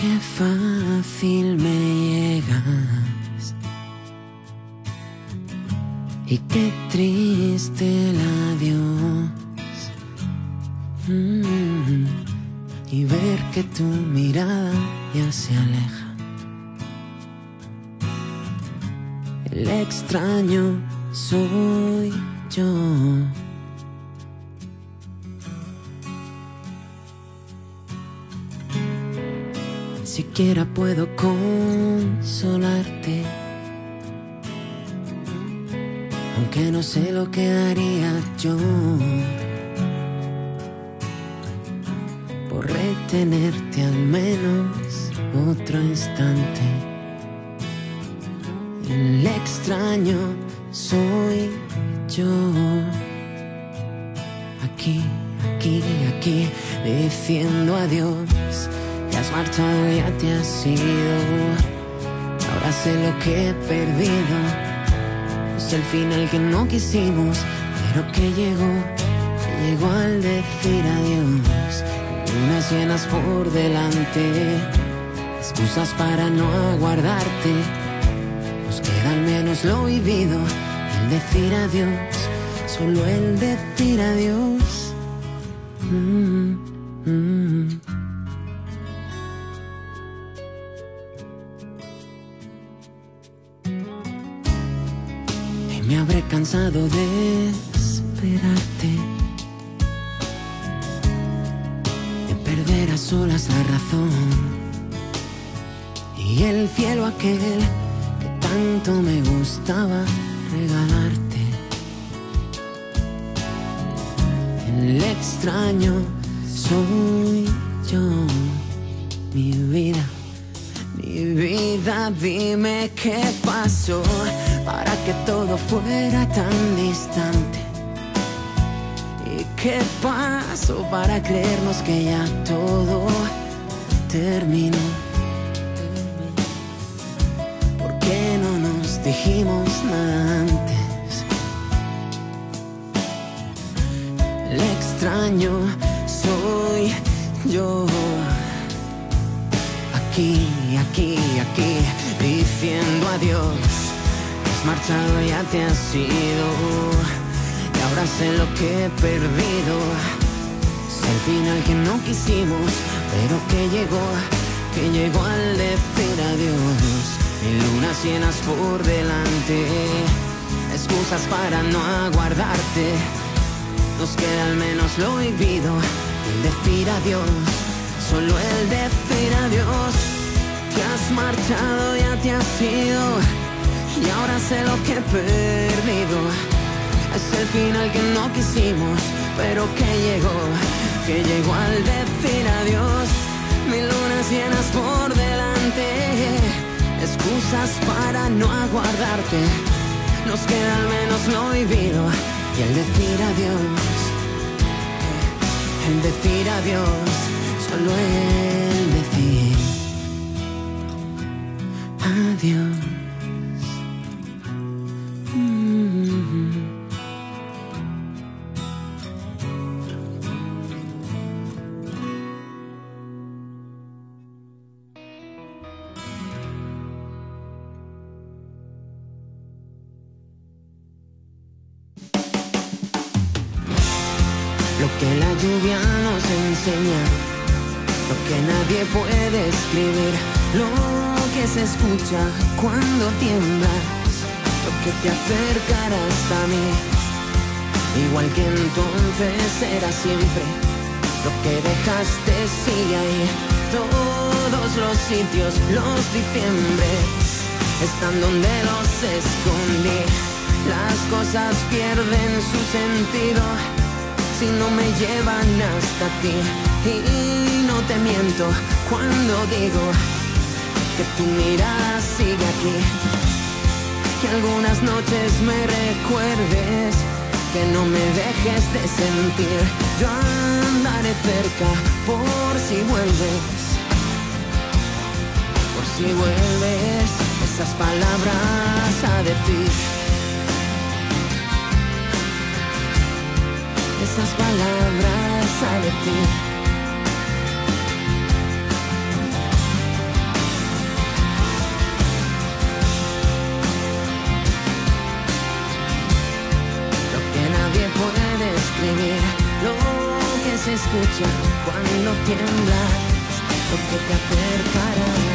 Qué fácil me llegas y qué triste el adiós. Y ver que tu mirada ya se aleja. El extraño soy yo. Siquiera puedo consolarte, aunque no sé lo que haría yo por retenerte al menos otro instante. El extraño soy yo. Aquí, aquí, aquí, diciendo adiós. Te has marchado, ya te has ido. Ahora sé lo que he perdido. Es el final que no quisimos, pero que llegó al decir adiós. Lunas llenas por delante, excusas para no aguardarte. Nos queda al menos lo vivido, el decir adiós, solo el decir adiós. Me habré cansado de esperarte, de perder a solas la razón y el cielo aquel que tanto me gustaba regalarte. El extraño soy yo, mi vida, dime qué pasó para que todo fuera tan distante. ¿Y qué pasó para creernos que ya todo terminó? ¿Por qué no nos dijimos nada antes? El extraño soy yo. Aquí, aquí, aquí, diciendo adiós. Marchado, ya te has ido y ahora sé lo que he perdido. Es el final que no quisimos, pero que llegó al decir adiós. Mil lunas llenas por delante, excusas para no aguardarte. Nos queda al menos lo vivido, el decir adiós, solo el decir adiós. Te has marchado, ya te has ido y ahora sé lo que he perdido. Es el final que no quisimos, pero que llegó al decir adiós. Mil lunas llenas por delante, excusas para no aguardarte. Nos queda al menos lo vivido y el decir adiós. El decir adiós, solo el decir adiós. Lo que la lluvia nos enseña, lo que nadie puede escribir, lo que se escucha cuando tiemblas, lo que te acercará hasta mí. Igual que entonces era siempre, lo que dejaste sigue ahí. Todos los sitios, los diciembres, están donde los escondí. Las cosas pierden su sentido si no me llevan hasta ti. Y no te miento cuando digo que tu mirada sigue aquí. Que algunas noches me recuerdes, que no me dejes de sentir. Yo andaré cerca por si vuelves, por si vuelves esas palabras a decir. Esas palabras a decir. escucha cuando tiemblas, lo que te acercará.